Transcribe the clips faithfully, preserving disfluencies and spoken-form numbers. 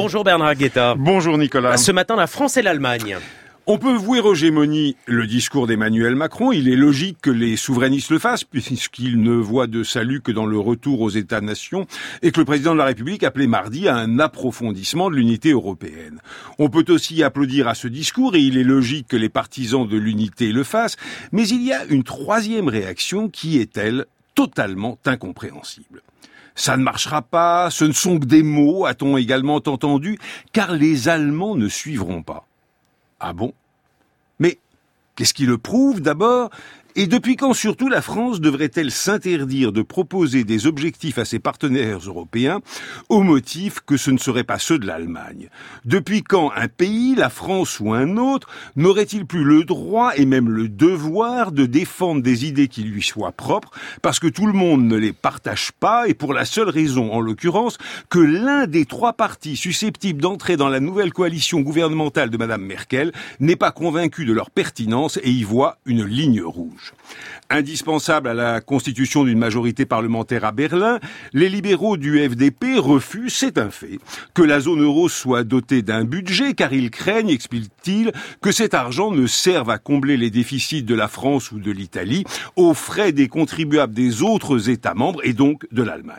Bonjour Bernard Guetta. Bonjour Nicolas. Ce matin, la France et l'Allemagne. On peut vouer aux gémonies le discours d'Emmanuel Macron. Il est logique que les souverainistes le fassent, puisqu'ils ne voient de salut que dans le retour aux États-nations, et que le président de la République appelait mardi à un approfondissement de l'unité européenne. On peut aussi applaudir à ce discours, et il est logique que les partisans de l'unité le fassent, mais il y a une troisième réaction qui est, elle, totalement incompréhensible. Ça ne marchera pas, ce ne sont que des mots, a-t-on également entendu, car les Allemands ne suivront pas. Ah bon ? Mais qu'est-ce qui le prouve d'abord ? Et depuis quand surtout la France devrait-elle s'interdire de proposer des objectifs à ses partenaires européens au motif que ce ne seraient pas ceux de l'Allemagne ? Depuis quand un pays, la France ou un autre, n'aurait-il plus le droit et même le devoir de défendre des idées qui lui soient propres parce que tout le monde ne les partage pas et pour la seule raison, en l'occurrence, que l'un des trois partis susceptibles d'entrer dans la nouvelle coalition gouvernementale de Madame Merkel n'est pas convaincu de leur pertinence et y voit une ligne rouge. Indispensable à la constitution d'une majorité parlementaire à Berlin, les libéraux du F D P refusent, c'est un fait, que la zone euro soit dotée d'un budget car ils craignent, explique-t-il, que cet argent ne serve à combler les déficits de la France ou de l'Italie aux frais des contribuables des autres États membres et donc de l'Allemagne.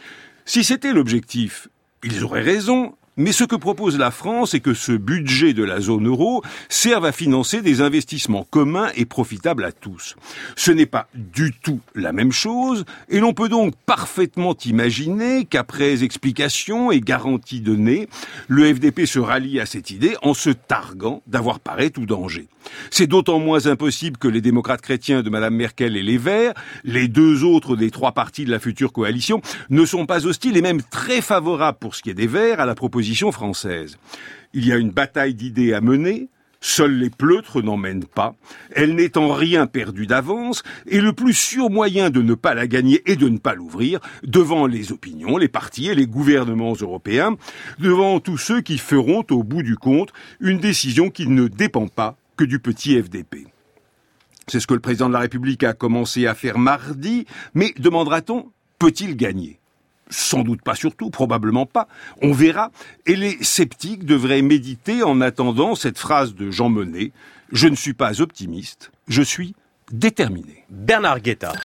Si c'était l'objectif, ils auraient raison. Mais ce que propose la France est que ce budget de la zone euro serve à financer des investissements communs et profitables à tous. Ce n'est pas du tout la même chose, et l'on peut donc parfaitement imaginer qu'après explications et garanties données, le F D P se rallie à cette idée en se targuant d'avoir paré tout danger. C'est d'autant moins impossible que les démocrates chrétiens de Madame Merkel et les Verts, les deux autres des trois partis de la future coalition, ne sont pas hostiles et même très favorables pour ce qui est des Verts à la proposition française. Il y a une bataille d'idées à mener, seuls les pleutres n'en mènent pas, elle n'est en rien perdue d'avance, et le plus sûr moyen de ne pas la gagner est de ne pas l'ouvrir devant les opinions, les partis et les gouvernements européens, devant tous ceux qui feront au bout du compte une décision qui ne dépend pas que du petit F D P. C'est ce que le président de la République a commencé à faire mardi, mais demandera-t-on, peut-il gagner ? Sans doute pas surtout, probablement pas. On verra. Et les sceptiques devraient méditer en attendant cette phrase de Jean Monnet. Je ne suis pas optimiste, je suis déterminé. Bernard Guetta.